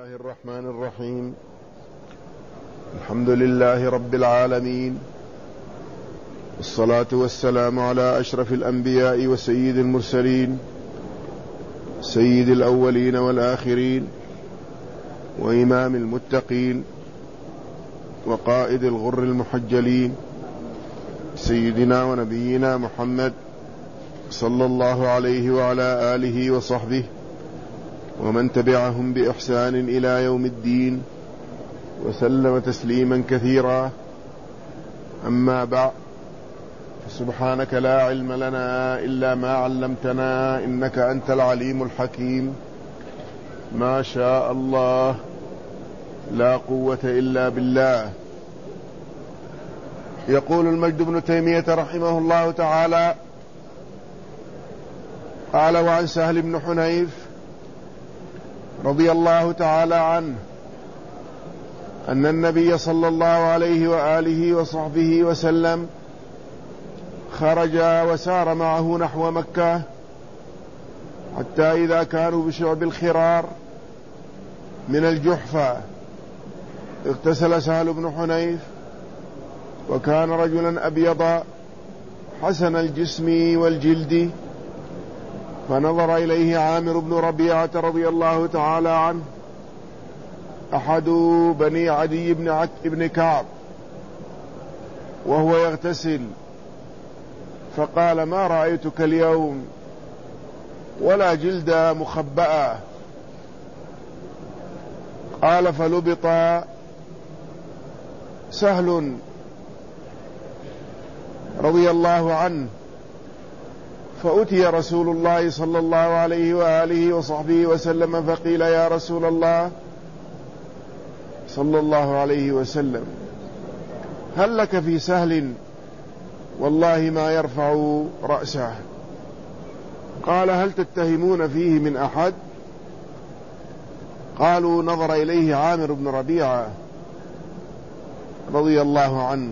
الله الرحمن الرحيم. الحمد لله رب العالمين، والصلاة والسلام على أشرف الأنبياء وسيد المرسلين، سيد الأولين والآخرين، وإمام المتقين، وقائد الغر المحجلين، سيدنا ونبينا محمد صلى الله عليه وعلى آله وصحبه ومن تبعهم بإحسان إلى يوم الدين، وسلم تسليما كثيرا. أما بعد، سبحانك لا علم لنا إلا ما علمتنا إنك أنت العليم الحكيم. ما شاء الله، لا قوة إلا بالله. يقول المجد بن تيمية رحمه الله تعالى: قال: وعن سهل بن حنيف رضي الله تعالى عنه أن النبي صلى الله عليه وآله وصحبه وسلم خرج وسار معه نحو مكة، حتى إذا كانوا بشعب الخرار من الجحفة اغتسل سهل بن حنيف، وكان رجلا أبيض حسن الجسم والجلد، فنظر إليه عامر بن ربيعة رضي الله تعالى عنه، أحد بني عدي بن كعب، وهو يغتسل، فقال: ما رأيتك اليوم ولا جلد مخبأة. قال: فلبط سهل رضي الله عنه، فأتي رسول الله صلى الله عليه وآله وصحبه وسلم، فقيل: يا رسول الله صلى الله عليه وسلم، هل لك في سهل والله ما يرفع رأسه؟ قال: هل تتهمون فيه من أحد؟ قالوا: نظر إليه عامر بن ربيعة رضي الله عنه،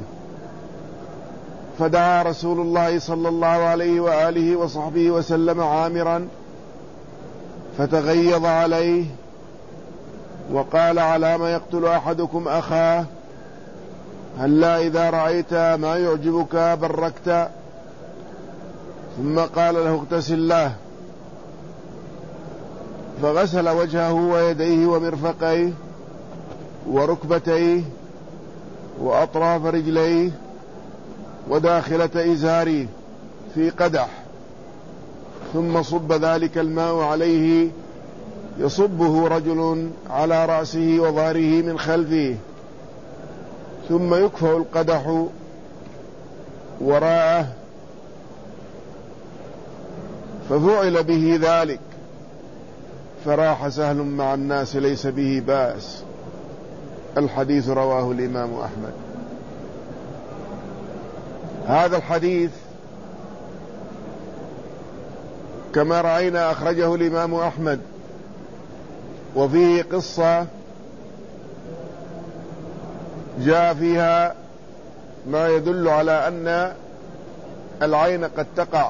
فدعا رسول الله صلى الله عليه وآله وصحبه وسلم عامرا، فتغيظ عليه وقال: على ما يقتل أحدكم أخاه؟ هلا إذا رأيت ما يعجبك بركت. ثم قال له: اغتسل له. فغسل وجهه ويديه ومرفقيه وركبتيه وأطراف رجليه وداخلة إزاره في قدح، ثم صب ذلك الماء عليه، يصبه رجل على رأسه وظهره من خلفه، ثم يكفأ القدح وراءه، ففعل به ذلك، فراح سهل مع الناس ليس به بأس. الحديث رواه الإمام أحمد. هذا الحديث كما رأينا أخرجه الإمام أحمد، وفيه قصة جاء فيها ما يدل على أن العين قد تقع،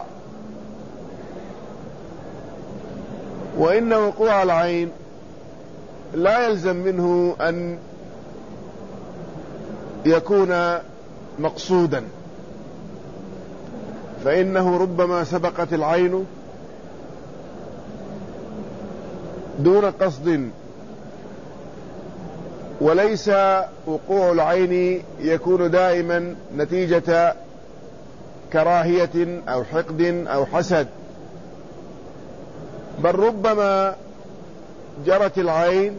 وإن وقوع العين لا يلزم منه أن يكون مقصودا، فإنه ربما سبقت العين دون قصد، وليس وقوع العين يكون دائما نتيجة كراهية أو حقد أو حسد، بل ربما جرت العين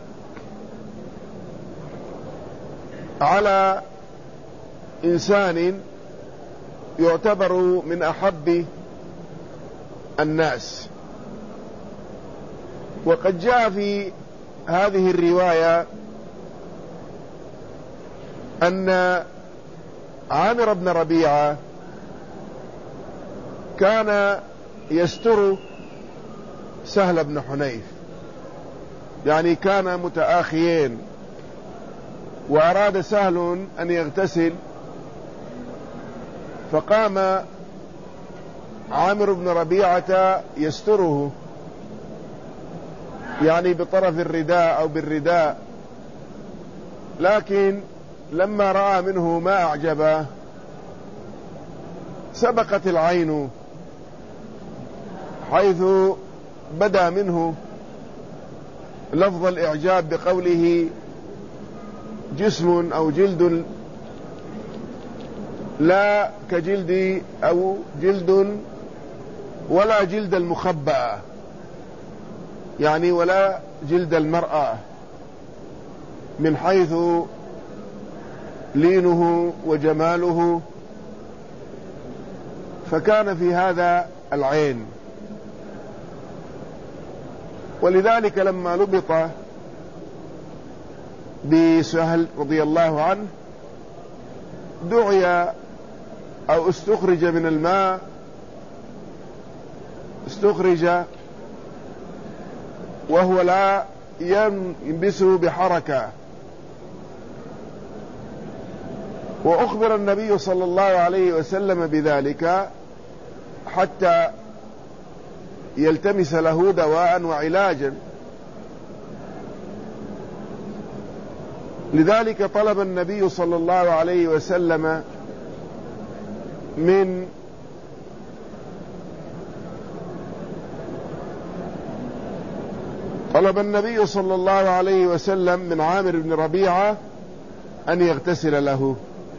على إنسان يعتبر من أحب الناس. وقد جاء في هذه الرواية أن عامر بن ربيعة كان يستر سهل بن حنيف، يعني كان متآخيين، وأراد سهل أن يغتسل، فقام عامر بن ربيعة يستره، يعني بطرف الرداء أو بالرداء، لكن لما رأى منه ما أعجبه سبقت العين، حيث بدا منه لفظ الإعجاب بقوله جسم أو جلد لا كجلد أو جلد ولا جلد المخبأة، يعني ولا جلد المرأة، من حيث لينه وجماله، فكان في هذا العين. ولذلك لما لبط بسهل رضي الله عنه دعي أو استخرج من الماء، استخرج وهو لا ينبسه بحركة، وأخبر النبي صلى الله عليه وسلم بذلك حتى يلتمس له دواء وعلاجا. لذلك طلب النبي صلى الله عليه وسلم من عامر بن ربيعة أن يغتسل له،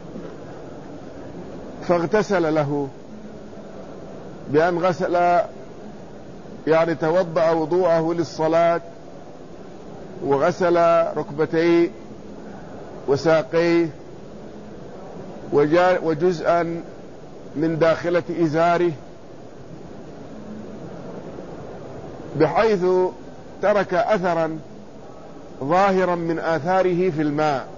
فاغتسل له بأن غسل، يعني توضأ وضوءه للصلاة، وغسل ركبتيه وساقيه وجزءا من داخلة إزاره، بحيث ترك أثرا ظاهرا من آثاره في الماء.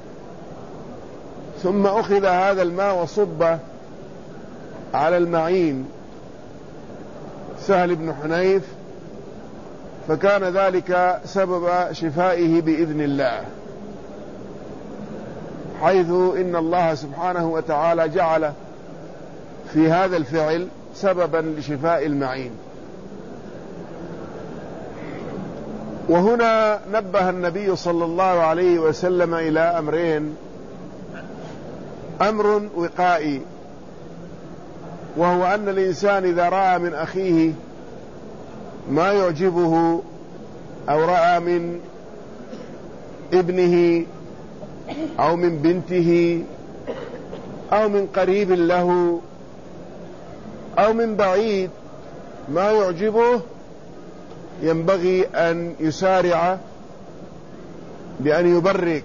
ثم أخذ هذا الماء وصب على المعين سهل بن حنيف، فكان ذلك سبب شفائه بإذن الله، حيث إن الله سبحانه وتعالى جعل في هذا الفعل سببا لشفاء المعين. وهنا نبه النبي صلى الله عليه وسلم إلى أمرين: أمر وقائي، وهو أن الإنسان إذا رأى من أخيه ما يعجبه، أو رأى من ابنه أو من بنته أو من قريب له أو من بعيد ما يعجبه، ينبغي أن يسارع بأن يبرك،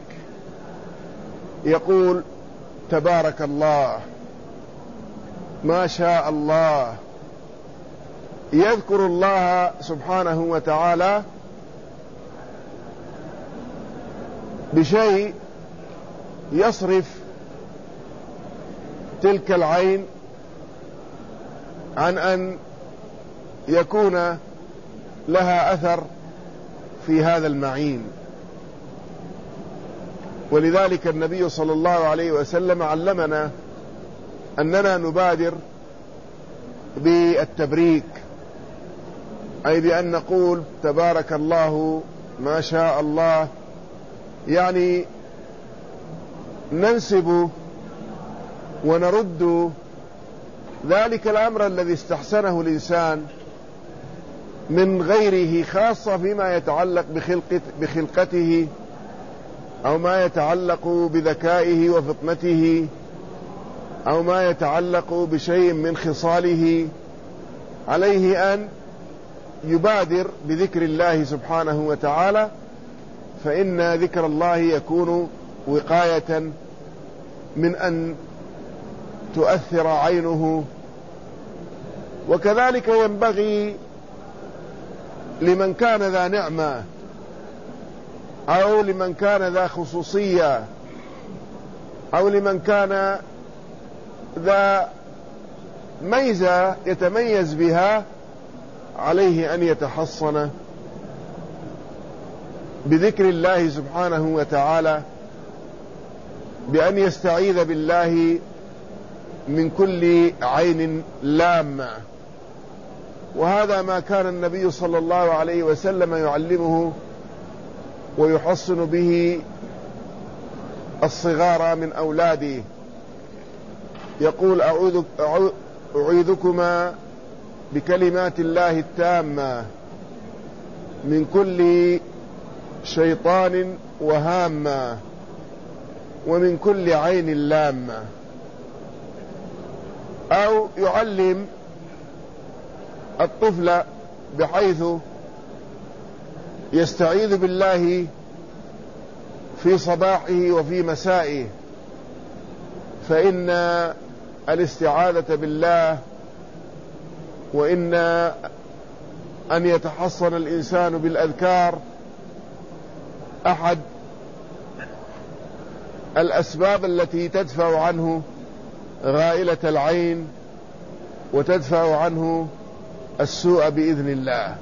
يقول تبارك الله، ما شاء الله، يذكر الله سبحانه وتعالى بشيء يصرف تلك العين عن أن يكون لها أثر في هذا المعين. ولذلك النبي صلى الله عليه وسلم علمنا أننا نبادر بالتبريك، أي بأن نقول تبارك الله، ما شاء الله، يعني ننسب ونرد ذلك الأمر الذي استحسنه الإنسان من غيره، خاصة فيما يتعلق بخلقته أو ما يتعلق بذكائه وفطنته أو ما يتعلق بشيء من خصاله. عليه أن يبادر بذكر الله سبحانه وتعالى، فإن ذكر الله يكون وقاية من أن تؤثر عينه. وكذلك ينبغي لمن كان ذا نعمة أو لمن كان ذا خصوصية أو لمن كان ذا ميزة يتميز بها، عليه أن يتحصن بذكر الله سبحانه وتعالى، بأن يستعيذ بالله من كل عين لامة، وهذا ما كان النبي صلى الله عليه وسلم يعلمه ويحصن به الصغار من أولاده. يقول أعوذكما بكلمات الله التامة من كل شيطان وهامة ومن كل عين لامة. أو يعلم الطفل بحيث يستعيذ بالله في صباحه وفي مسائه، فإن الاستعاذة بالله وإن أن يتحصن الإنسان بالأذكار أحد الأسباب التي تدفع عنه غائلة العين وتدفع عنه السوء بإذن الله.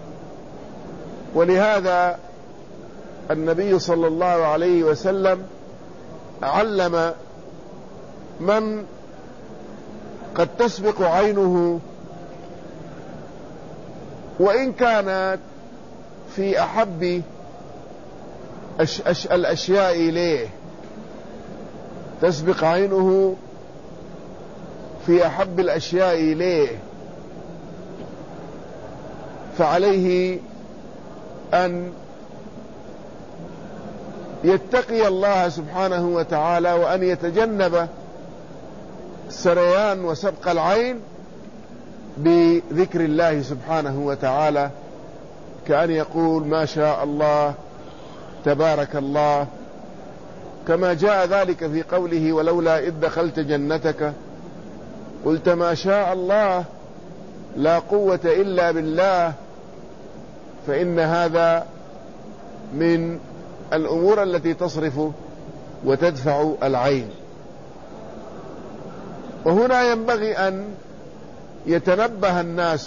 ولهذا النبي صلى الله عليه وسلم علم من قد تسبق عينه وإن كانت في أحب الأشياء إليه، تسبق عينه في أحب الأشياء إليه، فعليه أن يتقي الله سبحانه وتعالى وأن يتجنب السريان وسبق العين بذكر الله سبحانه وتعالى، كأن يقول ما شاء الله تبارك الله، كما جاء ذلك في قوله ولولا إذ دخلت جنتك قلت ما شاء الله لا قوة إلا بالله. فإن هذا من الأمور التي تصرف وتدفع العين. وهنا ينبغي أن يتنبه الناس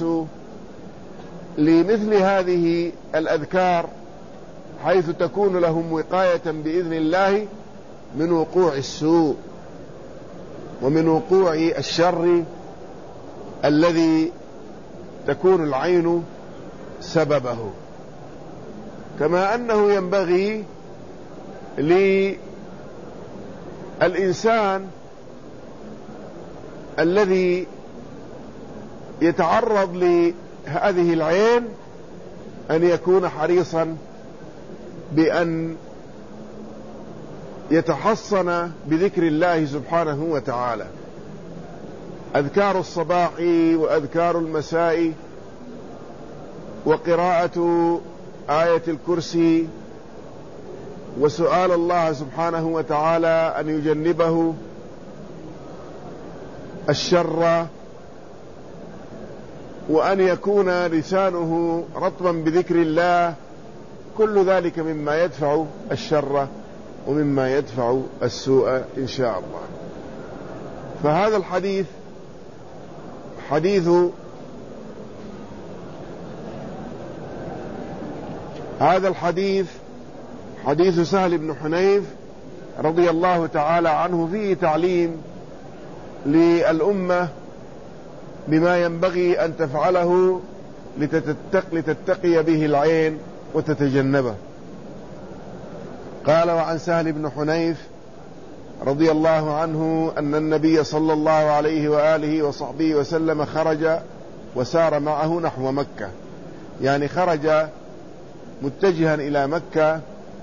لمثل هذه الأذكار حيث تكون لهم وقاية بإذن الله من وقوع السوء ومن وقوع الشر الذي تكون العين سببه. كما أنه ينبغي للإنسان الذي يتعرض لهذه العين أن يكون حريصا بأن يتحصن بذكر الله سبحانه وتعالى. أذكار الصباح وأذكار المساء وقراءة آية الكرسي وسؤال الله سبحانه وتعالى أن يجنبه الشر وأن يكون لسانه رطبا بذكر الله، كل ذلك مما يدفع الشر ومما يدفع السوء إن شاء الله. فهذا الحديث حديث سهل بن حنيف رضي الله تعالى عنه فيه تعليم للأمة بما ينبغي أن تفعله لتتقي به العين وتتجنبه. قال وعن سهل بن حنيف رضي الله عنه أن النبي صلى الله عليه وآله وصحبه وسلم خرج وسار معه نحو مكة، يعني خرج متجها إلى مكة،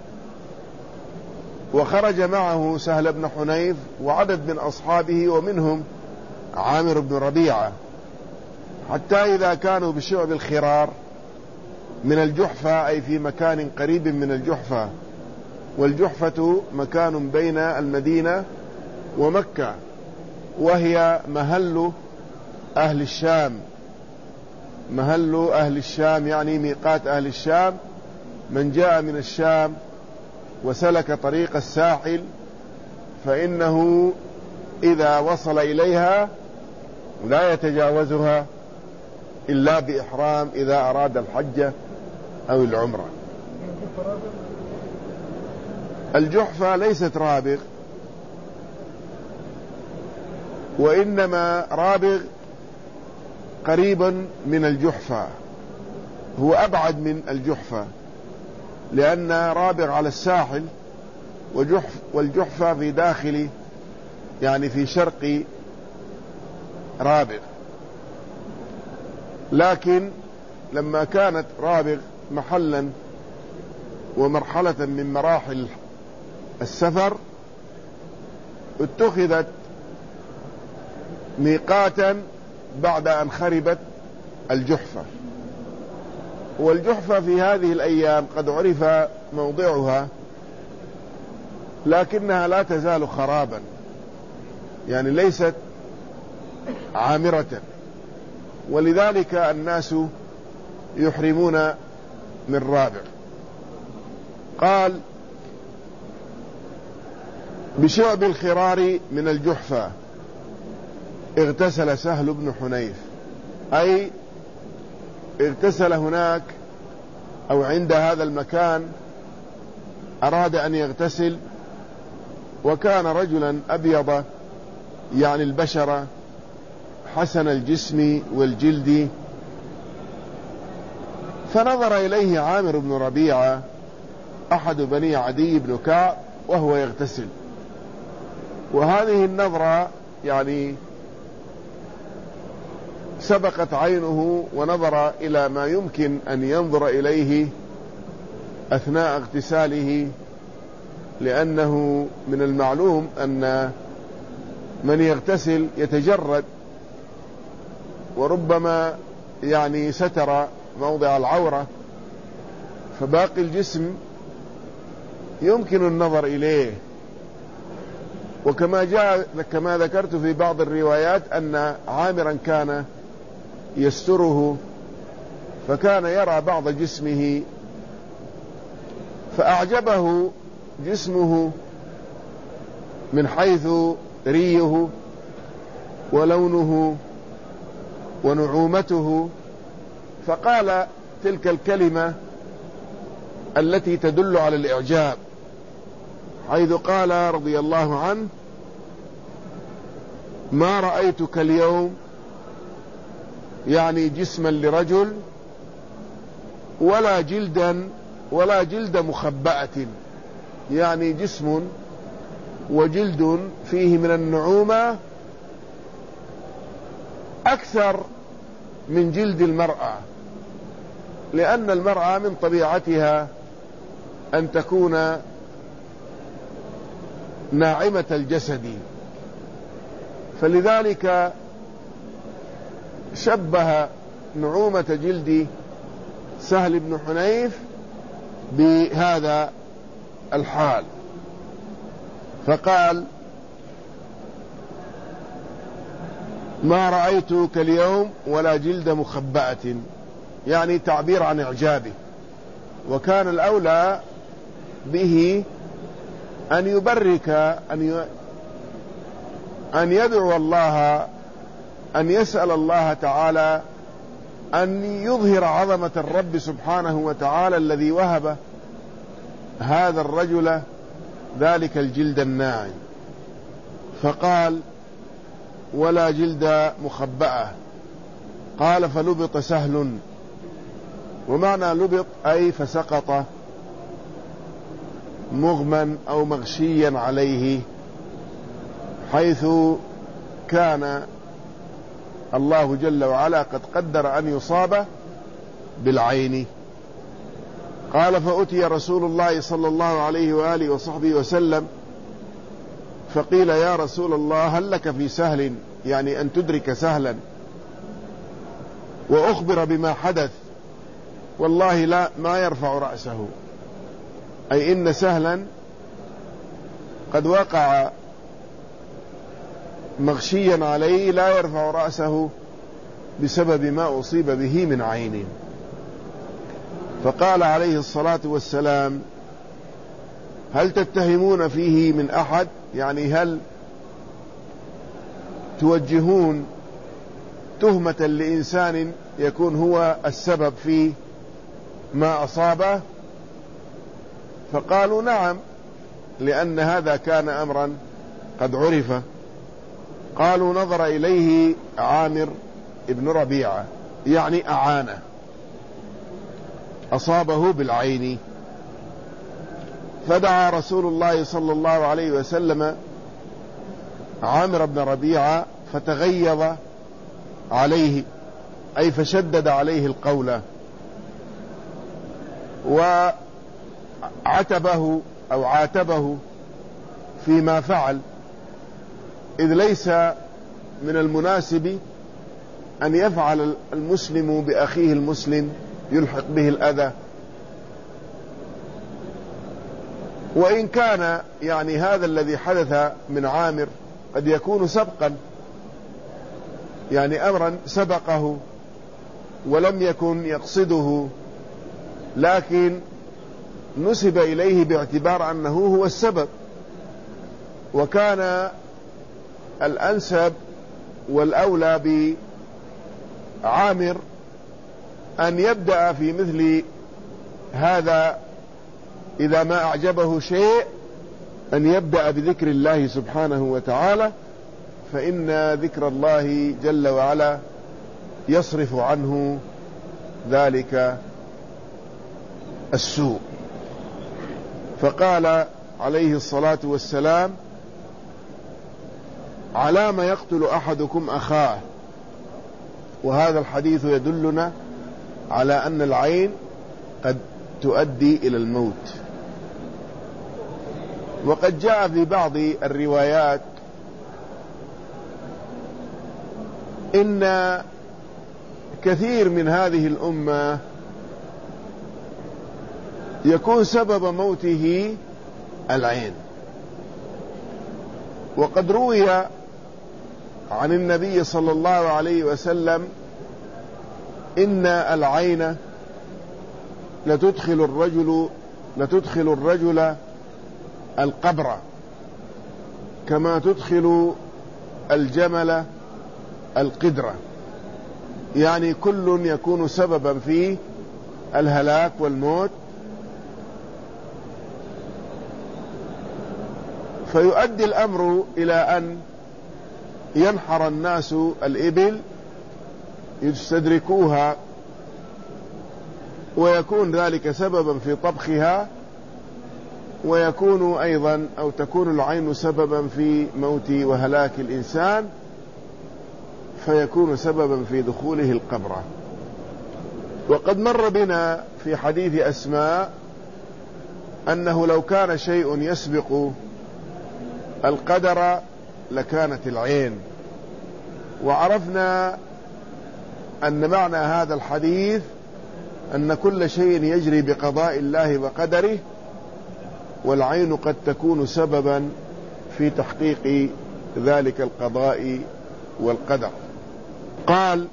وخرج معه سهل بن حنيف وعدد من أصحابه ومنهم عامر بن ربيعة، حتى إذا كانوا بشعب الخرار من الجحفة، أي في مكان قريب من الجحفة، والجحفة مكان بين المدينة ومكة، وهي مهل أهل الشام، يعني ميقات أهل الشام. من جاء من الشام وسلك طريق الساحل فإنه إذا وصل إليها لا يتجاوزها إلا بإحرام إذا أراد الحج أو العمرة. الجحفة ليست رابغ، وإنما رابغ قريب من الجحفة، هو أبعد من الجحفة، لأن رابغ على الساحل والجحفة في داخل يعني في شرق رابغ. لكن لما كانت رابغ محلا ومرحلة من مراحل السفر اتخذت ميقاتا بعد أن خربت الجحفة. والجحفة في هذه الأيام قد عرف موضعها، لكنها لا تزال خرابا، يعني ليست عامرة، ولذلك الناس يحرمون من رابغ. قال: بشعب الخرار من الجحفة اغتسل سهل بن حنيف، أي اغتسل هناك أو عند هذا المكان، أراد أن يغتسل، وكان رجلا أبيض يعني البشرة حسن الجسم والجلد. فنظر إليه عامر بن ربيعة أحد بني عدي بن كعب وهو يغتسل، وهذه النظرة يعني سبقت عينه ونظر إلى ما يمكن أن ينظر إليه أثناء اغتساله، لأنه من المعلوم أن من يغتسل يتجرد، وربما يعني ستر موضع العورة، فباقي الجسم يمكن النظر إليه. كما ذكرت في بعض الروايات أن عامرا كان يستره، فكان يرى بعض جسمه، فأعجبه جسمه من حيث ريه ولونه ونعومته، فقال تلك الكلمة التي تدل على الإعجاب، حيث قال رضي الله عنه: ما رأيتك اليوم، يعني جسما لرجل، ولا جلد مخبأة، يعني جسم وجلد فيه من النعومة أكثر من جلد المرأة، لأن المرأة من طبيعتها أن تكون ناعمة الجسد، فلذلك شبه نعومة جلد سهل بن حنيف بهذا الحال، فقال: ما رأيتك اليوم ولا جلد مخبأة، يعني تعبير عن إعجابه. وكان الأولى به أن يبرك، أن يدعو الله، أن يسأل الله تعالى أن يظهر عظمة الرب سبحانه وتعالى الذي وهب هذا الرجل ذلك الجلد الناعم. فقال: ولا جلد مخبأة. قال: فلبط سهل، ومعنى لبط أي فسقط مغمى أو مغشيا عليه، حيث كان الله جل وعلا قد قدر أن يصاب بالعين. قال: فأتي رسول الله صلى الله عليه وآله وصحبه وسلم، فقيل: يا رسول الله، هل لك في سهل، يعني أن تدرك سهلا؟ وأخبر بما حدث، والله لا ما يرفع رأسه، أي إن سهلا قد وقع مغشيا عليه لا يرفع رأسه بسبب ما أصيب به من عين. فقال عليه الصلاة والسلام: هل تتهمون فيه من أحد، يعني هل توجهون تهمة لإنسان يكون هو السبب في ما أصابه؟ فقالوا: نعم، لأن هذا كان أمرا قد عرف. قالوا: نظر إليه عامر ابن ربيعة، يعني أعانه، أصابه بالعين. فدعا رسول الله صلى الله عليه وسلم عامر بن ربيعة فتغيظ عليه، أي فشدد عليه القول، وعتبه أو عاتبه فيما فعل، إذ ليس من المناسب أن يفعل المسلم بأخيه المسلم يلحق به الأذى. وإن كان يعني هذا الذي حدث من عامر قد يكون سبقا، يعني أمرا سبقه ولم يكن يقصده، لكن نسب إليه باعتبار أنه هو السبب، وكان الأنسب والأولى بعامر أن يبدأ في مثل هذا إذا ما أعجبه شيء، أن يبدأ بذكر الله سبحانه وتعالى، فإن ذكر الله جل وعلا يصرف عنه ذلك السوء. فقال عليه الصلاة والسلام: على ما يقتل أحدكم أخاه. وهذا الحديث يدلنا على أن العين قد تؤدي إلى الموت. وقد جاء في بعض الروايات إن كثير من هذه الأمة يكون سبب موته العين. وقد روي عن النبي صلى الله عليه وسلم إن العين لتدخل الرجل القبر كما تدخل الجمل القدرة، يعني كل يكون سببا في الهلاك والموت. فيؤدي الأمر إلى أن ينحر الناس الإبل يستدركوها، ويكون ذلك سببا في طبخها، ويكون أيضا أو تكون العين سببا في موت وهلاك الإنسان، فيكون سببا في دخوله القبر. وقد مر بنا في حديث أسماء أنه لو كان شيء يسبق القدر لكانت العين. وعرفنا أن معنى هذا الحديث أن كل شيء يجري بقضاء الله وقدره، والعين قد تكون سببا في تحقيق ذلك القضاء والقدر. قال: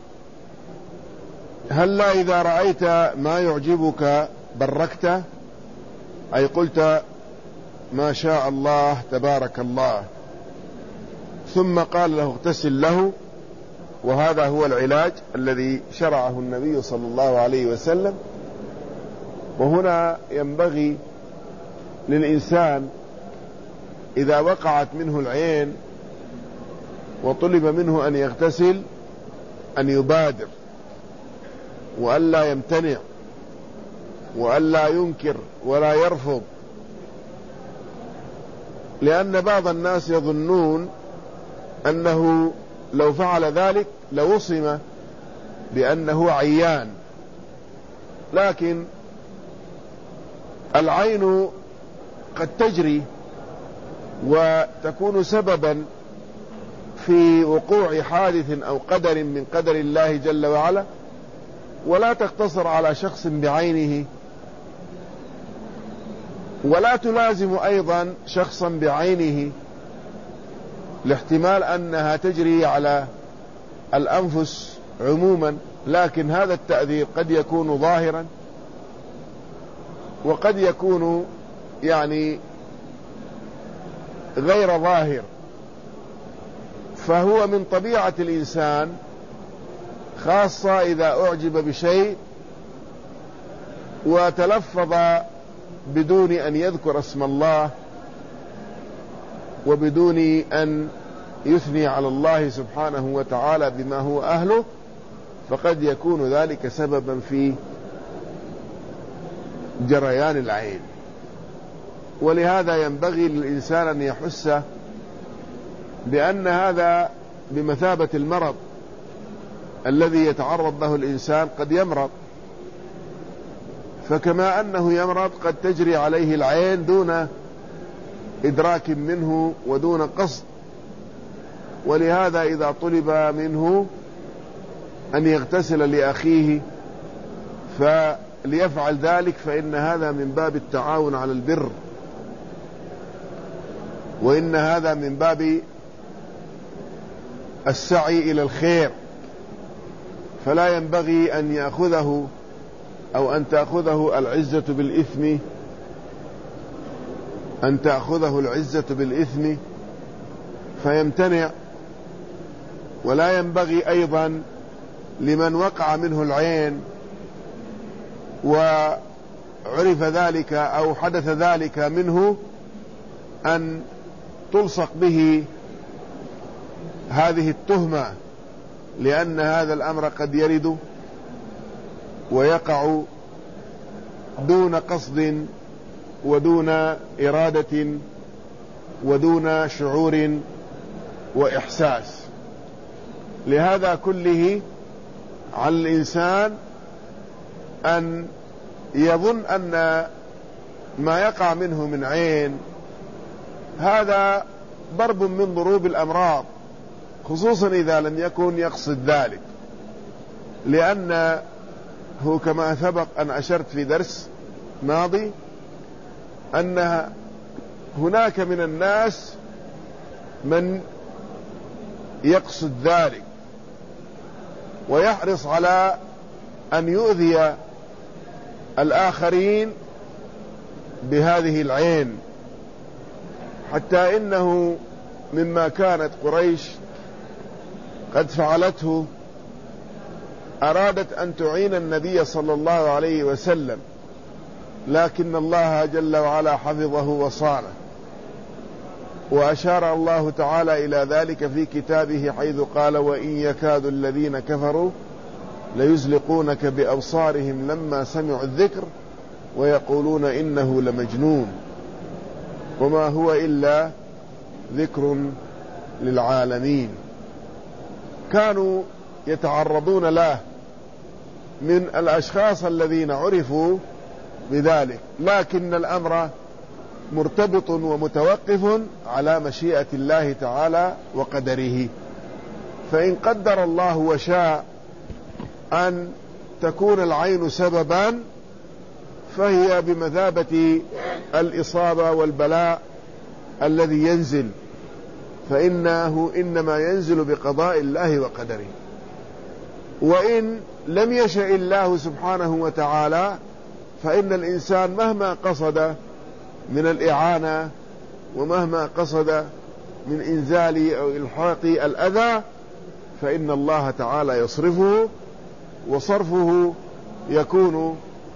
هلا إذا رأيت ما يعجبك بركت، أي قلت ما شاء الله تبارك الله. ثم قال له: اغتسل له. وهذا هو العلاج الذي شرعه النبي صلى الله عليه وسلم. وهنا ينبغي للإنسان إذا وقعت منه العين وطلب منه أن يغتسل أن يبادر، وألا يمتنع، وألا ينكر ولا يرفض، لأن بعض الناس يظنون أنه لو فعل ذلك لوصم بأنه عيان. لكن العين قد تجري وتكون سببا في وقوع حادث أو قدر من قدر الله جل وعلا، ولا تقتصر على شخص بعينه، ولا تلازم أيضا شخصا بعينه، لاحتمال أنها تجري على الأنفس عموما. لكن هذا التأثير قد يكون ظاهرا وقد يكون يعني غير ظاهر. فهو من طبيعة الإنسان، خاصة إذا أعجب بشيء وتلفظ بدون أن يذكر اسم الله وبدون أن يثني على الله سبحانه وتعالى بما هو أهله، فقد يكون ذلك سببا في جريان العين. ولهذا ينبغي للإنسان أن يحس بأن هذا بمثابة المرض الذي يتعرض له الإنسان. قد يمرض، فكما أنه يمرض قد تجري عليه العين دون إدراك منه ودون قصد. ولهذا إذا طلب منه أن يغتسل لأخيه فليفعل ذلك، فإن هذا من باب التعاون على البر، وإن هذا من باب السعي إلى الخير. فلا ينبغي أن يأخذه أو أن تأخذه العزة بالإثم، أن تأخذه العزة بالإثم فيمتنع. ولا ينبغي أيضا لمن وقع منه العين وعرف ذلك أو حدث ذلك منه أن تلصق به هذه التهمة، لأن هذا الأمر قد يرد ويقع دون قصد ودون إرادة ودون شعور وإحساس. لهذا كله على الإنسان أن يظن أن ما يقع منه من عين هذا ضرب من ضروب الأمراض، خصوصا إذا لم يكن يقصد ذلك، لأنه كما سبق أن أشرت في درس ماضي أن هناك من الناس من يقصد ذلك ويحرص على أن يؤذي الآخرين بهذه العين، حتى إنه مما كانت قريش قد فعلته أرادت أن تعين النبي صلى الله عليه وسلم، لكن الله جل وعلا حفظه وصانه. وأشار الله تعالى إلى ذلك في كتابه حيث قال: وإن يكاد الذين كفروا ليزلقونك بأبصارهم لما سمعوا الذكر ويقولون إنه لمجنون وما هو إلا ذكر للعالمين. كانوا يتعرضون له من الأشخاص الذين عرفوا بذلك، لكن الأمر مرتبط ومتوقف على مشيئة الله تعالى وقدره. فإن قدر الله وشاء أن تكون العين سببا فهي بمثابة الإصابة والبلاء الذي ينزل، فإنه إنما ينزل بقضاء الله وقدره. وإن لم يشاء الله سبحانه وتعالى فإن الإنسان مهما قصد من الإعانة ومهما قصد من إنزال أو إلحاق الأذى فإن الله تعالى يصرفه، وصرفه يكون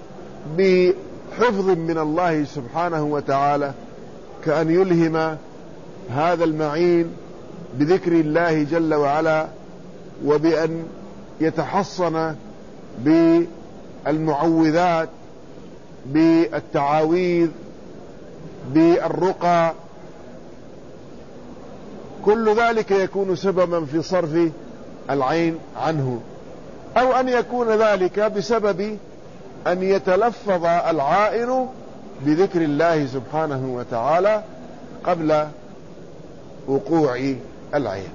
بحفظ من الله سبحانه وتعالى، كأن يلهم هذا المعين بذكر الله جل وعلا، وبأن يتحصن بالمعوذات، بالتعاويذ، بالرقى. كل ذلك يكون سببا في صرف العين عنه، أو أن يكون ذلك بسبب أن يتلفظ العائن بذكر الله سبحانه وتعالى قبل وقوع العين.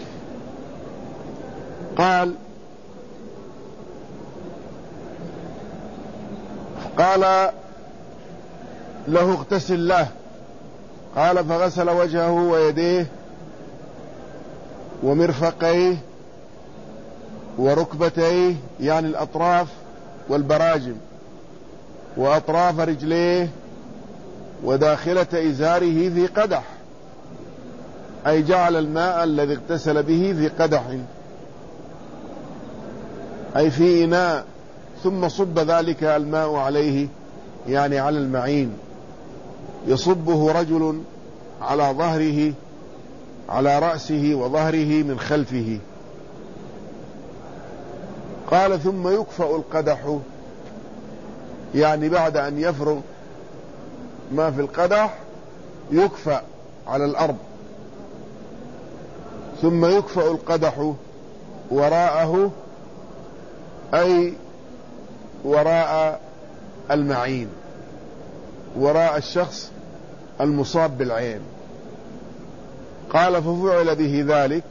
قال له: اغتسل له. قال: فغسل وجهه ويديه ومرفقيه وركبتيه، يعني الأطراف والبراجم، وأطراف رجليه وداخلة إزاره في قدح، أي جعل الماء الذي اغتسل به في قدح، أي في إناء، ثم صب ذلك الماء عليه، يعني على المعين، يصبه رجل على ظهره، على رأسه وظهره من خلفه. قال ثم يكفأ القدح، يعني بعد أن يفرغ ما في القدح يكفأ على الأرض، ثم يكفأ القدح وراءه، أي وراء المعين، وراء الشخص المصاب بالعين. قال ففعل به ذلك،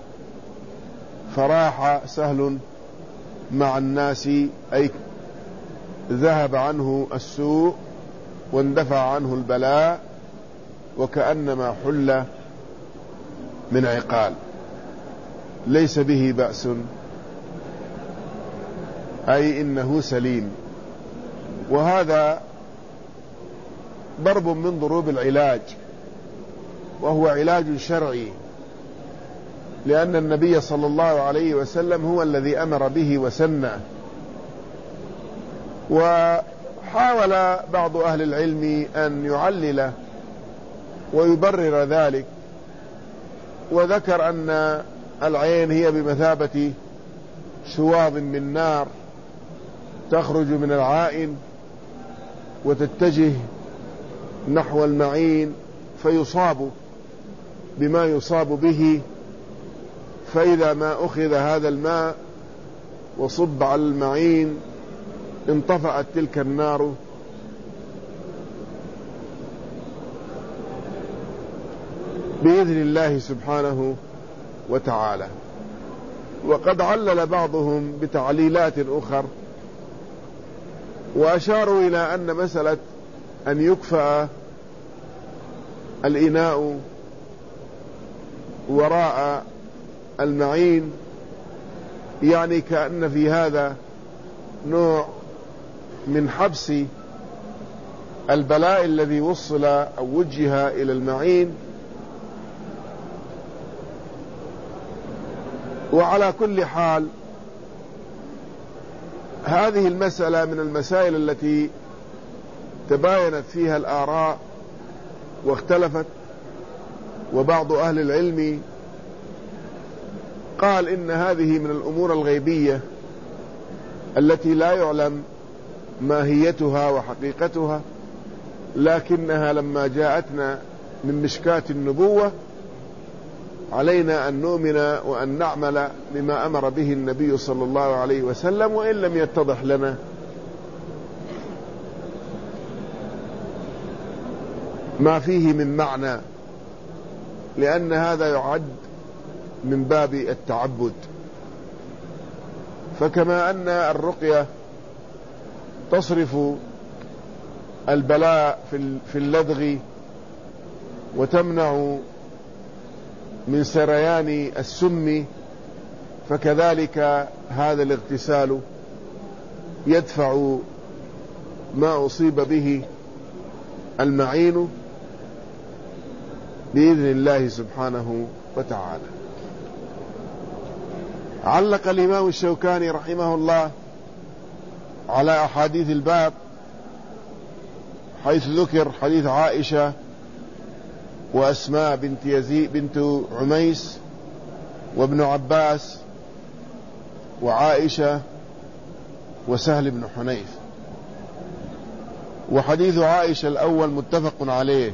فراح سهل مع الناس، أي ذهب عنه السوء واندفع عنه البلاء، وكأنما حل من عقال، ليس به بأس، أي إنه سليم. وهذا ضرب من ضروب العلاج، وهو علاج شرعي، لأن النبي صلى الله عليه وسلم هو الذي أمر به وسنه. وحاول بعض أهل العلم أن يعلل ويبرر ذلك، وذكر أن العين هي بمثابة شواظ من نار تخرج من العائن وتتجه نحو المعين، فيصاب بما يصاب به، فإذا ما أخذ هذا الماء وصب على المعين انطفأت تلك النار بإذن الله سبحانه وتعالى. وقد علل بعضهم بتعليلات أخر، وأشاروا إلى أن مسألة أن يكفأ الإناء وراء المعين، يعني كأن في هذا نوع من حبس البلاء الذي وصل أو وجه إلى المعين. وعلى كل حال هذه المسألة من المسائل التي تباينت فيها الآراء واختلفت، وبعض أهل العلم قال إن هذه من الأمور الغيبية التي لا يعلم ماهيتها وحقيقتها، لكنها لما جاءتنا من مشكاة النبوة علينا أن نؤمن وأن نعمل بما أمر به النبي صلى الله عليه وسلم، وإن لم يتضح لنا ما فيه من معنى، لأن هذا يعد من باب التعبد. فكما أن الرقية تصرف البلاء في اللدغ وتمنع من سريان السم، فكذلك هذا الاغتسال يدفع ما أصيب به المعين بإذن الله سبحانه وتعالى. علق الإمام الشوكاني رحمه الله على أحاديث الباب حيث ذكر حديث عائشة وأسماء بنت يزيد بنت عميس وابن عباس وعائشة وسهل بن حنيف. وحديث عائشة الأول متفق عليه،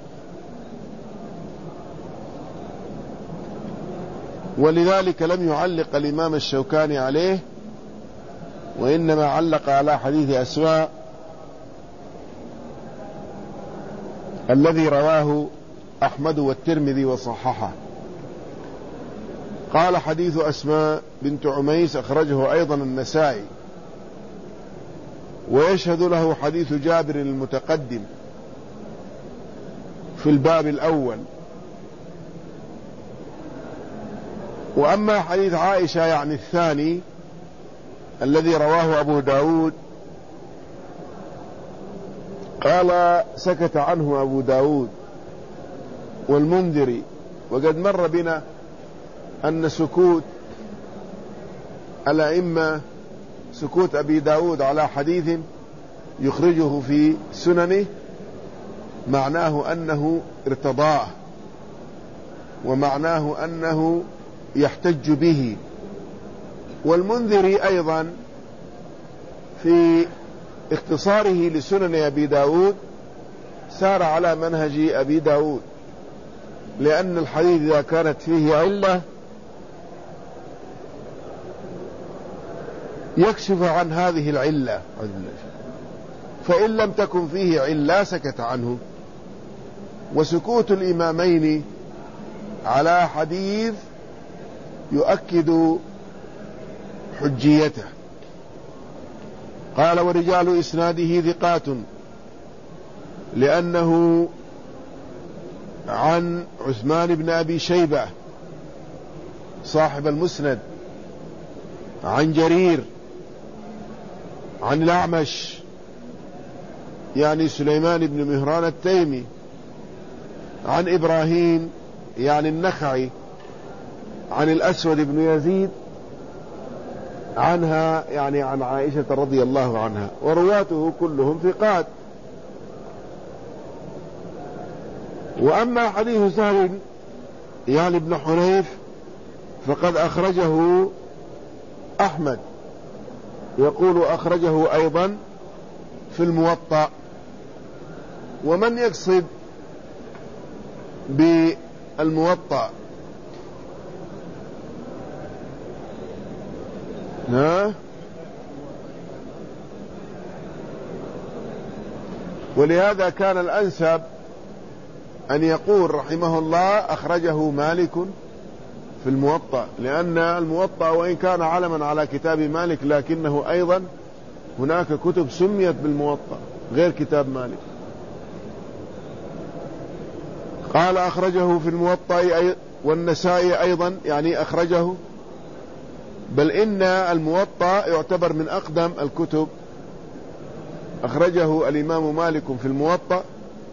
ولذلك لم يعلق الإمام الشوكاني عليه، وإنما علق على حديث أسماء الذي رواه أحمد والترمذي وصححه. قال حديث أسماء بنت عميس أخرجه أيضا النسائي، ويشهد له حديث جابر المتقدم في الباب الأول. وأما حديث عائشة يعني الثاني الذي رواه أبو داود، قال سكت عنه أبو داود والمنذري، وقد مر بنا أن سكوت الأئمة، سكوت أبي داود على حديث يخرجه في سننه، معناه أنه ارتضاه، ومعناه أنه يحتج به، والمنذري أيضا في اختصاره لسنن أبي داود سار على منهج أبي داود، لأن الحديث إذا كانت فيه علة يكشف عن هذه العلة، فإن لم تكن فيه علة سكت عنه. وسكوت الإمامين على حديث يؤكد حجيته. قال: ورجال إسناده ثقات، لأنه عن عثمان بن أبي شيبة صاحب المسند، عن جرير، عن الأعمش يعني سليمان بن مهران التيمي، عن إبراهيم يعني النخعي، عن الأسود بن يزيد عنها يعني عن عائشة رضي الله عنها، ورواته كلهم ثقات. وأما حديث سهل يعني ابن حنيف فقد أخرجه أحمد، يقول أخرجه أيضا في الموطأ. ومن يقصد بالموطأ ولهذا كان الأنسب أن يقول رحمه الله أخرجه مالك في الموطأ، لأن الموطأ وإن كان علما على كتاب مالك لكنه أيضا هناك كتب سميت بالموطأ غير كتاب مالك. قال أخرجه في الموطأ والنسائي أيضا يعني أخرجه، بل إن الموطأ يعتبر من أقدم الكتب. أخرجه الإمام مالك في الموطأ،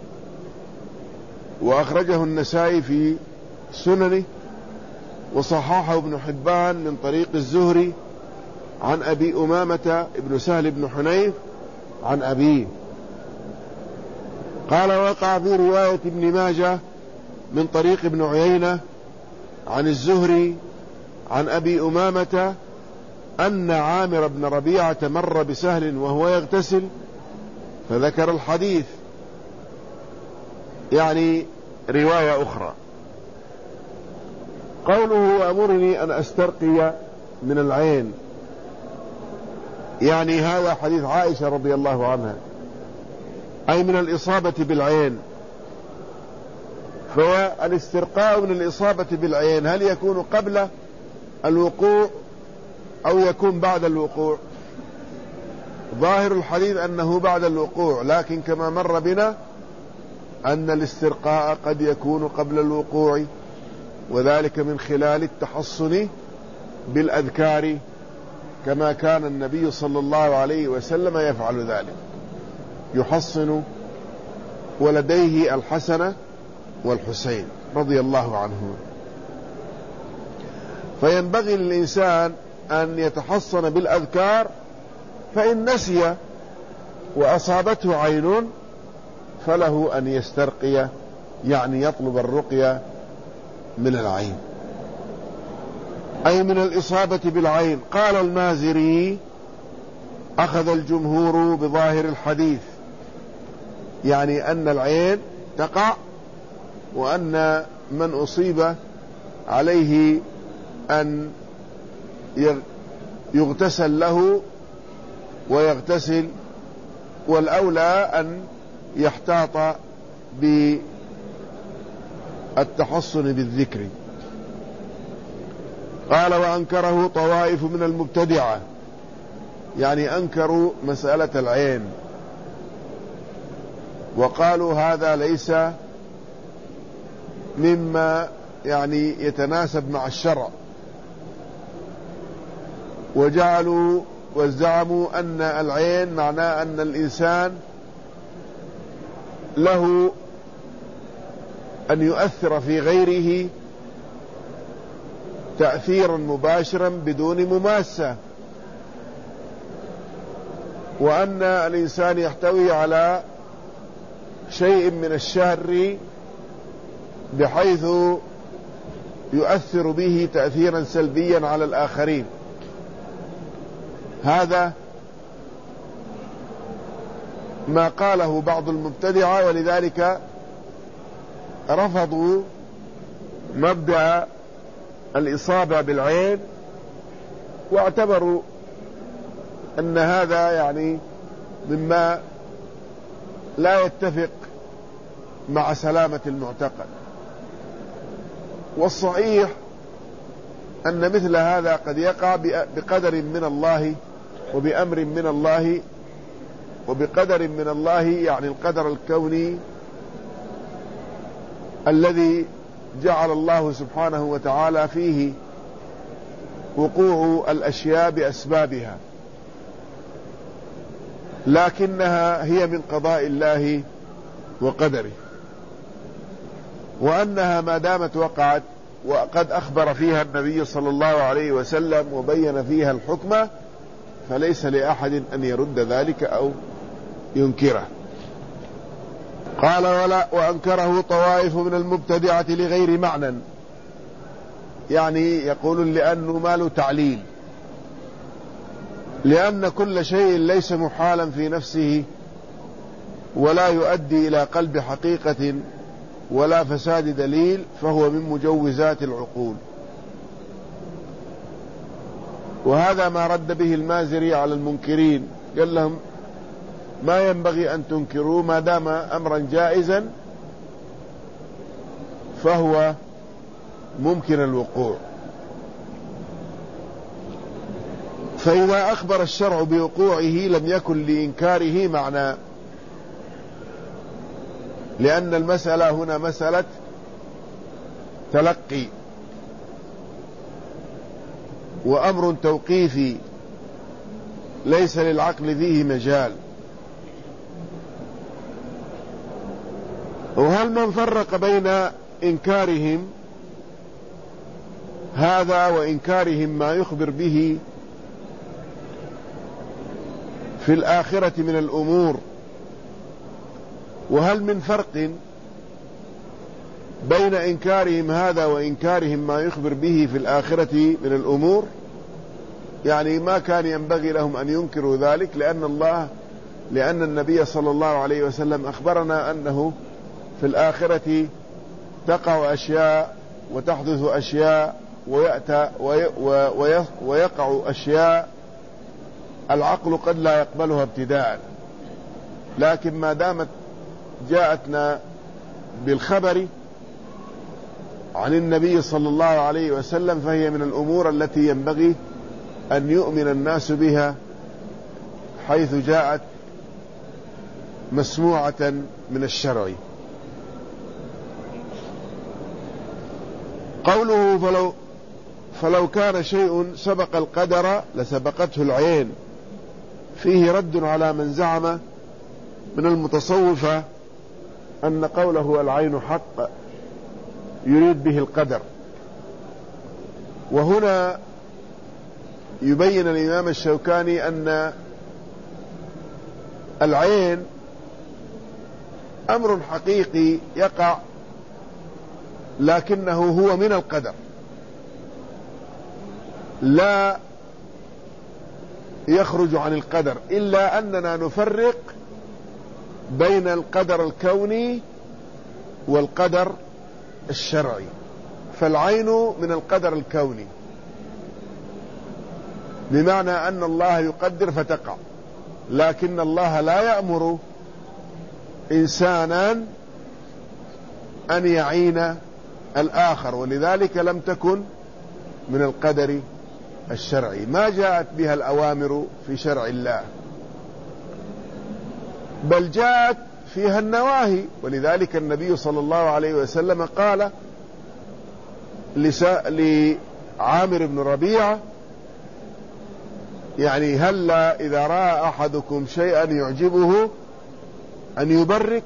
وأخرجه النسائي في سننه، وصححه ابن حبان من طريق الزهري عن أبي أمامة ابن سهل بن حنيف عن أبيه. قال: وقع في رواية ابن ماجه من طريق ابن عيينة عن الزهري عن أبي أمامة أن عامر بن ربيعة مر بسهل وهو يغتسل فذكر الحديث، يعني رواية أخرى. قوله: أمرني أن أسترقي من العين، يعني هذا حديث عائشة رضي الله عنها، أي من الإصابة بالعين. فالاسترقاء من الإصابة بالعين هل يكون قبل الوقوع أو يكون بعد الوقوع؟ ظاهر الحديث أنه بعد الوقوع، لكن كما مر بنا أن الاسترقاء قد يكون قبل الوقوع، وذلك من خلال التحصن بالأذكار، كما كان النبي صلى الله عليه وسلم يفعل ذلك، يحصن ولديه الحسن والحسين رضي الله عنهما. فينبغي للإنسان أن يتحصن بالأذكار، فإن نسي وأصابته عين فله أن يسترقي، يعني يطلب الرقية من العين، أي من الإصابة بالعين. قال المازري: أخذ الجمهور بظاهر الحديث، يعني أن العين تقع، وأن من أصيب عليه أن يغتسل له ويغتسل، والأولى أن يحتاط بالتحصن بالذكر. قال: وأنكره طوائف من المبتدعة، يعني أنكروا مسألة العين وقالوا هذا ليس مما يعني يتناسب مع الشرع، وجعلوا وزعموا أن العين معناه أن الإنسان له أن يؤثر في غيره تأثيرا مباشرا بدون مماسة، وأن الإنسان يحتوي على شيء من الشر بحيث يؤثر به تأثيرا سلبيا على الآخرين. هذا ما قاله بعض المبتدعة، ولذلك رفضوا مبدأ الإصابة بالعين، واعتبروا أن هذا يعني مما لا يتفق مع سلامة المعتقد. والصحيح أن مثل هذا قد يقع بقدر من الله وبأمر من الله، وبقدر من الله يعني القدر الكوني الذي جعل الله سبحانه وتعالى فيه وقوع الأشياء بأسبابها، لكنها هي من قضاء الله وقدره، وأنها ما دامت وقعت وقد أخبر فيها النبي صلى الله عليه وسلم وبين فيها الحكمة، فليس لأحد أن يرد ذلك أو ينكره. قال وأنكره طوائف من المبتدعة لغير معنى، يعني يقول لأنه ما له تعليل، لأن كل شيء ليس محالا في نفسه ولا يؤدي إلى قلب حقيقة ولا فساد دليل فهو من مجوزات العقول. وهذا ما رد به المازري على المنكرين، قال لهم ما ينبغي أن تنكروا ما دام أمرا جائزا فهو ممكن الوقوع. فإذا أخبر الشرع بوقوعه لم يكن لإنكاره معنى، لأن المسألة هنا مسألة تلقي وأمر توقيفي ليس للعقل فيه مجال. وهل من فرق بين إنكارهم هذا وإنكارهم ما يخبر به في الآخرة من الأمور؟ وهل من فرق بين إنكارهم هذا وإنكارهم ما يخبر به في الآخرة من الأمور؟ يعني ما كان ينبغي لهم أن ينكروا ذلك، لأن النبي صلى الله عليه وسلم أخبرنا أنه في الآخرة تقع أشياء وتحدث أشياء ويقع أشياء العقل قد لا يقبلها ابتداء، لكن ما دامت جاءتنا بالخبر عن النبي صلى الله عليه وسلم فهي من الأمور التي ينبغي أن يؤمن الناس بها، حيث جاءت مسموعة من الشرع. قوله فلو كان شيء سبق القدر لسبقته العين، فيه رد على من زعم من المتصوفة أن قوله العين حق يريد به القدر. وهنا يبين الإمام الشوكاني أن العين أمر حقيقي يقع، لكنه هو من القدر، لا يخرج عن القدر، إلا أننا نفرق بين القدر الكوني والقدر الشرعي. فالعين من القدر الكوني بمعنى أن الله يقدر فتقع، لكن الله لا يأمر إنسانا أن يعين الآخر، ولذلك لم تكن من القدر الشرعي، ما جاءت بها الأوامر في شرع الله، بل جاءت فيها النواهي. ولذلك النبي صلى الله عليه وسلم قال لعامر بن ربيعة يعني هلا إذا رأى أحدكم شيئا يعجبه أن يبرك،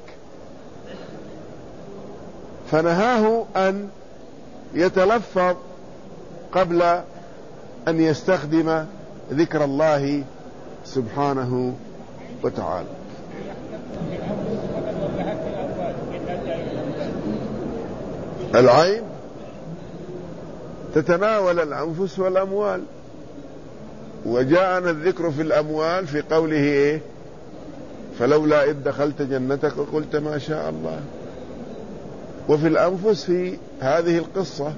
فنهاه أن يتلفظ قبل أن يستخدم ذكر الله سبحانه وتعالى. العين تتناول الأنفس والأموال، وجاءنا الذكر في الأموال في قوله إيه؟ فلولا إذ دخلت جنتك قلت ما شاء الله. وفي الأنفس في هذه القصة.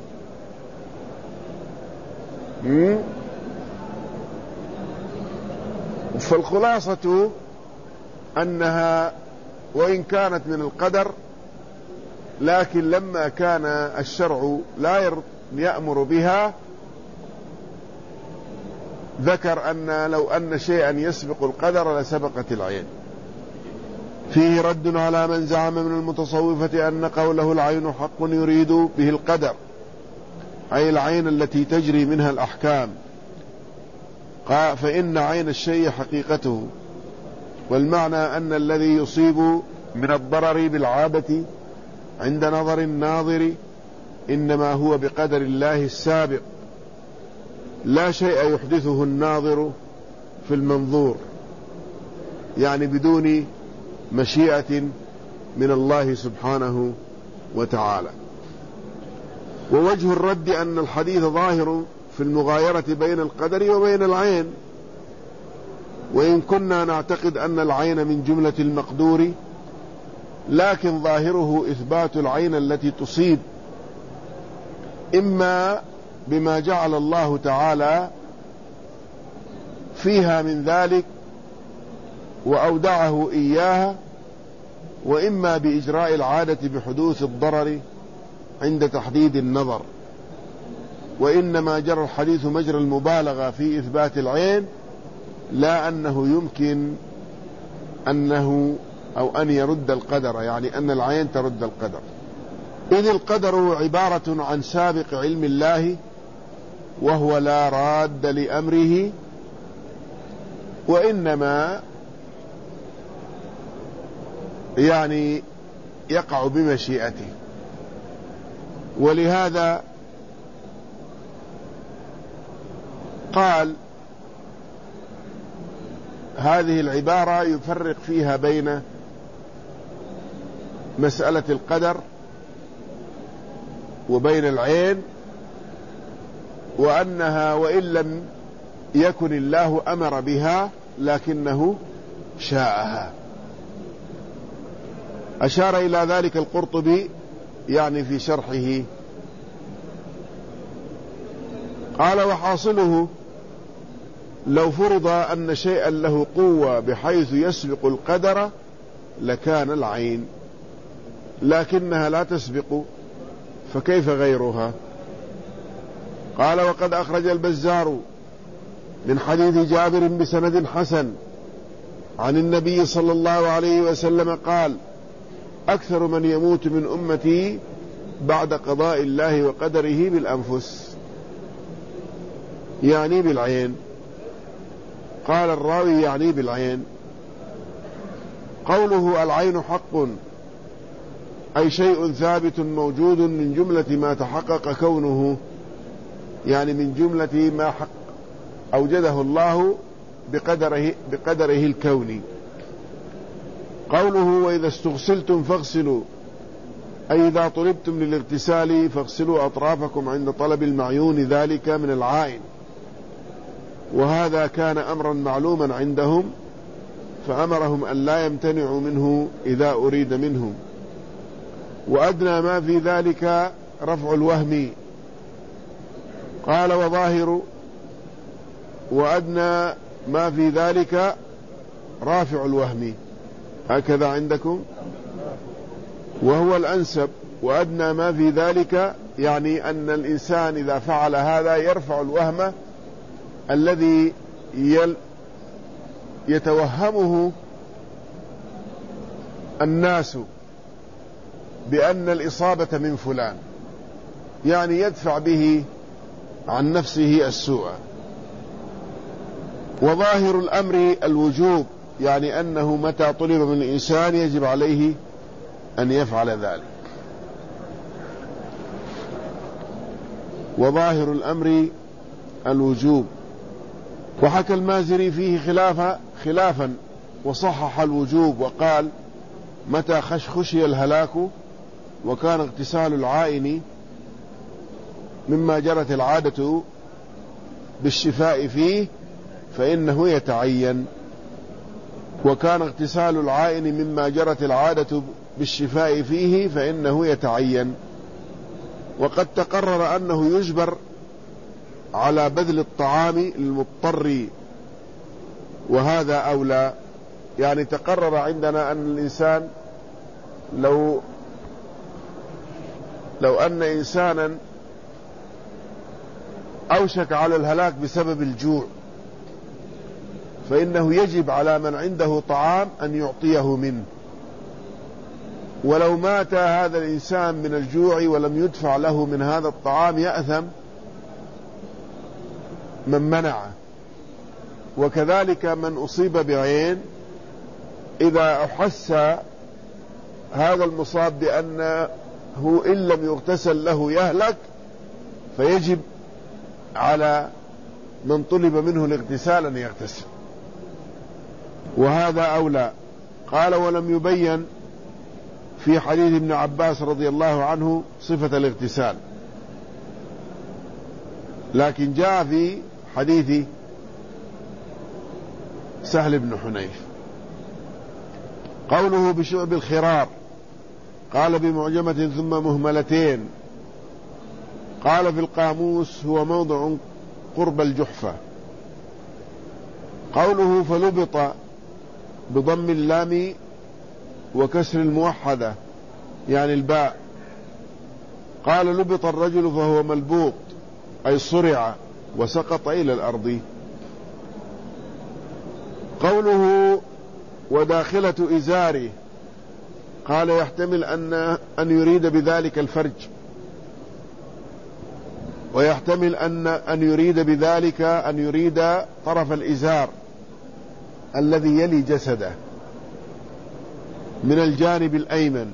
فالخلاصة أنها وإن كانت من القدر، لكن لما كان الشرع لا يأمر بها، ذكر أن لو أن شيئا يسبق القدر لسبقت العين. فيه رد على من زعم من المتصوفة أن قوله العين حق يريد به القدر، أي العين التي تجري منها الأحكام، فإن عين الشيء حقيقته، والمعنى أن الذي يصيب من الضرر بالعادة عند نظر الناظر إنما هو بقدر الله السابق، لا شيء يحدثه الناظر في المنظور، يعني بدون مشيئة من الله سبحانه وتعالى. ووجه الرد أن الحديث ظاهر في المغايرة بين القدر وبين العين، وإن كنا نعتقد أن العين من جملة المقدور، لكن ظاهره إثبات العين التي تصيب، إما بما جعل الله تعالى فيها من ذلك وأودعه إياها، وإما بإجراء العادة بحدوث الضرر عند تحديد النظر. وإنما جرى الحديث مجرى المبالغة في إثبات العين، لا أنه يمكن أن يرد القدر، يعني أن العين ترد القدر، إذ القدر عبارة عن سابق علم الله، وهو لا راد لأمره، وإنما يعني يقع بمشيئته. ولهذا قال هذه العبارة يفرق فيها بين مسألة القدر وبين العين، وأنها وإن لم يكن الله أمر بها لكنه شاءها. أشار إلى ذلك القرطبي يعني في شرحه، قال وحاصله لو فرض أن شيئا له قوة بحيث يسبق القدر لكان العين، لكنها لا تسبق، فكيف غيرها؟ قال وقد أخرج البزار من حديث جابر بسند حسن عن النبي صلى الله عليه وسلم قال أكثر من يموت من أمتي بعد قضاء الله وقدره بالأنفس، يعني بالعين. قال الراوي يعني بالعين. قوله العين حق أي شيء ثابت موجود من جملة ما تحقق كونه، يعني من جملة ما حق أوجده الله بقدره الكوني. قوله وإذا استغسلتم فاغسلوا، أي إذا طلبتم للاغتسال فاغسلوا أطرافكم عند طلب المعيون، ذلك من العائن، وهذا كان أمرا معلوما عندهم، فأمرهم أن لا يمتنعوا منه إذا أريد منهم. وأدنى ما في ذلك رفع الوهم. قال وظاهر وأدنى ما في ذلك رافع الوهم، هكذا عندكم، وهو الأنسب. وأدنى ما في ذلك يعني أن الإنسان إذا فعل هذا يرفع الوهم الذي يتوهمه الناس بأن الإصابة من فلان، يعني يدفع به عن نفسه السوء. وظاهر الأمر الوجوب، يعني أنه متى طلب من الإنسان يجب عليه أن يفعل ذلك. وظاهر الأمر الوجوب. وحكى المازري فيه خلافا وصحح الوجوب، وقال متى خشي الهلاك وكان اغتسال العائن مما جرت العادة بالشفاء فيه فإنه يتعين. وكان اغتسال العائن مما جرت العادة بالشفاء فيه فإنه يتعين. وقد تقرر أنه يجبر على بذل الطعام للمضطر، وهذا أولى. يعني تقرر عندنا أن الإنسان لو أن إنسانا أوشك على الهلاك بسبب الجوع، فإنه يجب على من عنده طعام أن يعطيه منه، ولو مات هذا الإنسان من الجوع ولم يدفع له من هذا الطعام يأثم من منعه. وكذلك من أصيب بعين إذا أحس هذا المصاب بأنه إن لم يغتسل له يهلك، فيجب على من طلب منه الاغتسال أن يغتسل، وهذا أولى. قال: ولم يبين في حديث ابن عباس رضي الله عنه صفة الاغتسال، لكن جاء في حديث سهل بن حنيف. قوله بشعب الخرار، قال بمعجمة ثم مهملتين. قال في القاموس: هو موضع قرب الجحفة. قوله فلبط بضم اللام وكسر الموحدة يعني الباء. قال: لبط الرجل فهو ملبوط، أي صرع وسقط إلى الأرض. قوله وداخلة إزاره، قال: يحتمل أن يريد بذلك الفرج، ويحتمل أن يريد بذلك أن يريد طرف الإزار الذي يلي جسده من الجانب الأيمن.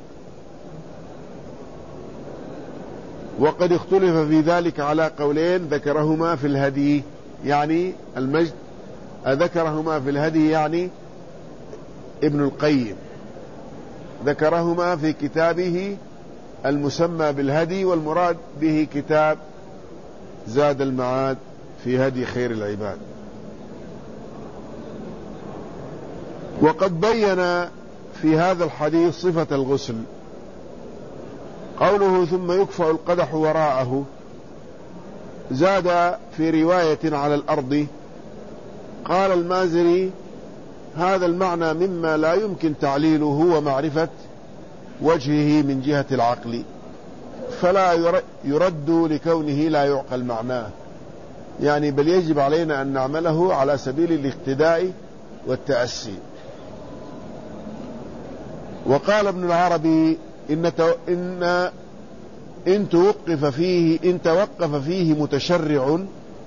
وقد اختلف في ذلك على قولين ذكرهما في الهدي يعني المجد، ذكرهما في الهدي يعني ابن القيم، ذكرهما في كتابه المسمى بالهدي، والمراد به كتاب زاد المعاد في هدي خير العباد. وقد بين في هذا الحديث صفة الغسل. قوله ثم يكفأ القدح وراءه، زاد في رواية على الأرض. قال المازري: هذا المعنى مما لا يمكن تعليله ومعرفة وجهه من جهة العقل، فلا يرد لكونه لا يعقل معناه، يعني بل يجب علينا أن نعمله على سبيل الاقتداء والتأسي. وقال ابن العربي: إن توقف فيه متشرع،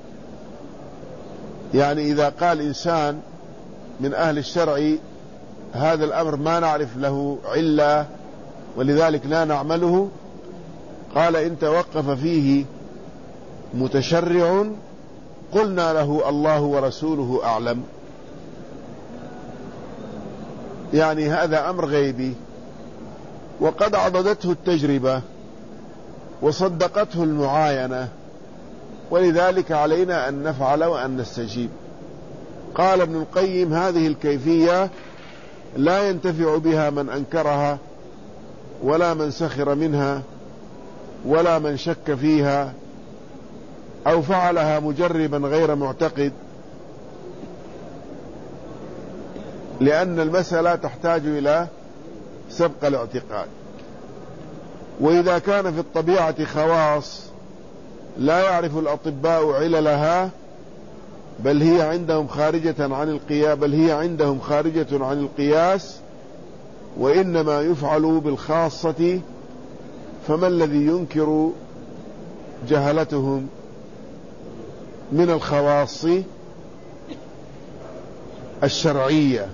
يعني إذا قال إنسان من أهل الشرع هذا الأمر ما نعرف له علة ولذلك لا نعمله، قال: إن توقف فيه متشرع قلنا له الله ورسوله أعلم، يعني هذا أمر غيبي وقد عضدته التجربة وصدقته المعاينة، ولذلك علينا أن نفعل وأن نستجيب. قال ابن القيم: هذه الكيفية لا ينتفع بها من أنكرها ولا من سخر منها ولا من شك فيها أو فعلها مجربا غير معتقد، لأن المسألة تحتاج إلى سبق الاعتقاد. وإذا كان في الطبيعة خواص لا يعرف الأطباء عللها، بل هي عندهم خارجة عن القياس، وإنما يفعل بالخاصة، فما الذي ينكر جهلتهم من الخواص الشرعية؟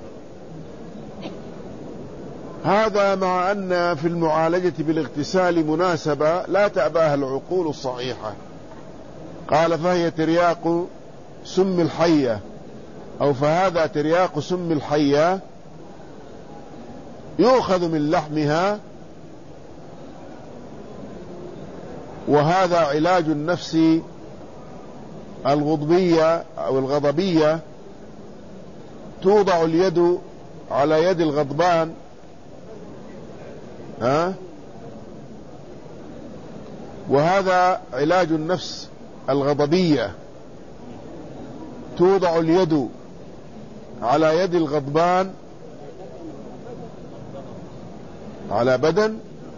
هذا مع أن في المعالجة بالاغتسال مناسبة لا تأباها العقول الصحيحة. قال: فهي ترياق سم الحية، أو فهذا ترياق سم الحية يؤخذ من لحمها، وهذا علاج النفس الغضبية أو الغضبية توضع اليد على يد الغضبان، وهذا علاج النفس الغضبية، توضع اليد على يد الغضبان على بدن،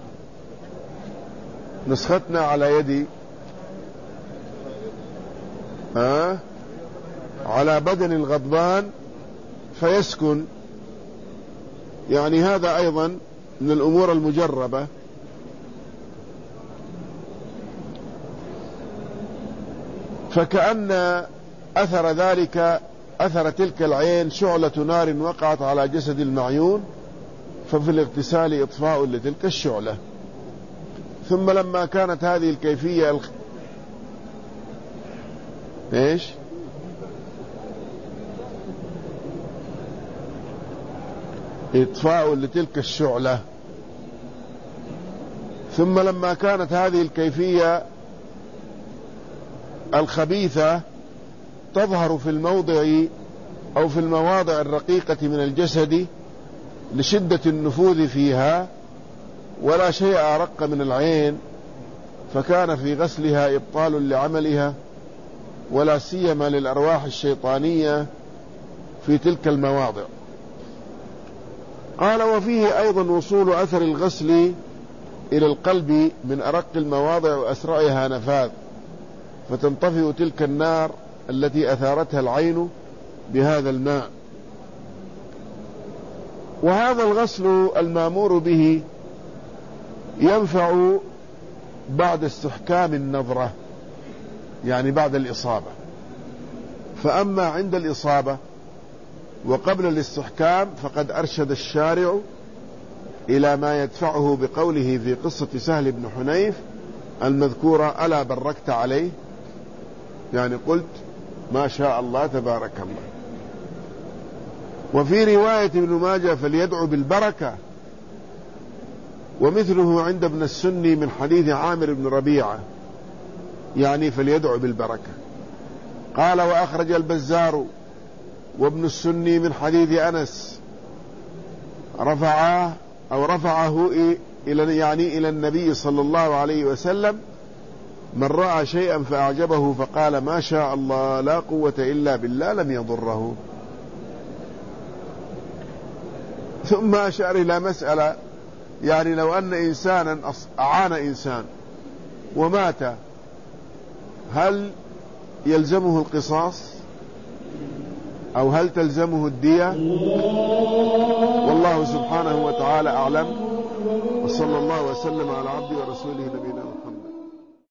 نسختنا على يدي على بدن الغضبان فيسكن. يعني هذا أيضا من الأمور المجربة. فكأن أثر ذلك، أثر تلك العين شعلة نار وقعت على جسد المعيون، ففي الاغتسال إطفاء لتلك الشعلة. ثم لما كانت هذه الكيفية إطفاء لتلك الشعلة. ثم لما كانت هذه الكيفية الخبيثة تظهر في الموضع أو في المواضع الرقيقة من الجسد لشدة النفوذ فيها، ولا شيء أرق من العين، فكان في غسلها إبطال لعملها، ولا سيما للأرواح الشيطانية في تلك المواضع. قال: وفيه أيضا وصول أثر الغسل إلى القلب من أرق المواضع وأسرعها نفاذ، فتنطفئ تلك النار التي أثارتها العين بهذا الماء. وهذا الغسل المامور به ينفع بعد استحكام النظرة، يعني بعد الإصابة. فأما عند الإصابة وقبل الاستحكام فقد أرشد الشارع إلى ما يدفعه بقوله في قصة سهل بن حنيف المذكورة: ألا بركت عليه، يعني قلت ما شاء الله تبارك الله. وفي رواية ابن ماجه: فليدعو بالبركة. ومثله عند ابن السني من حديث عامر بن ربيعة، يعني فليدعو بالبركة. قال: وأخرج البزار وابن السني من حديث أنس رفعه إلى النبي صلى الله عليه وسلم: من رأى شيئا فأعجبه فقال ما شاء الله لا قوة إلا بالله لم يضره. ثم أشار إلى مسألة، يعني لو أن إنسانا أعان إنسان ومات، هل يلزمه القصاص أو هل تلزمه الدية؟ والله سبحانه وتعالى أعلم، وصلى الله وسلم على عبده ورسوله نبينا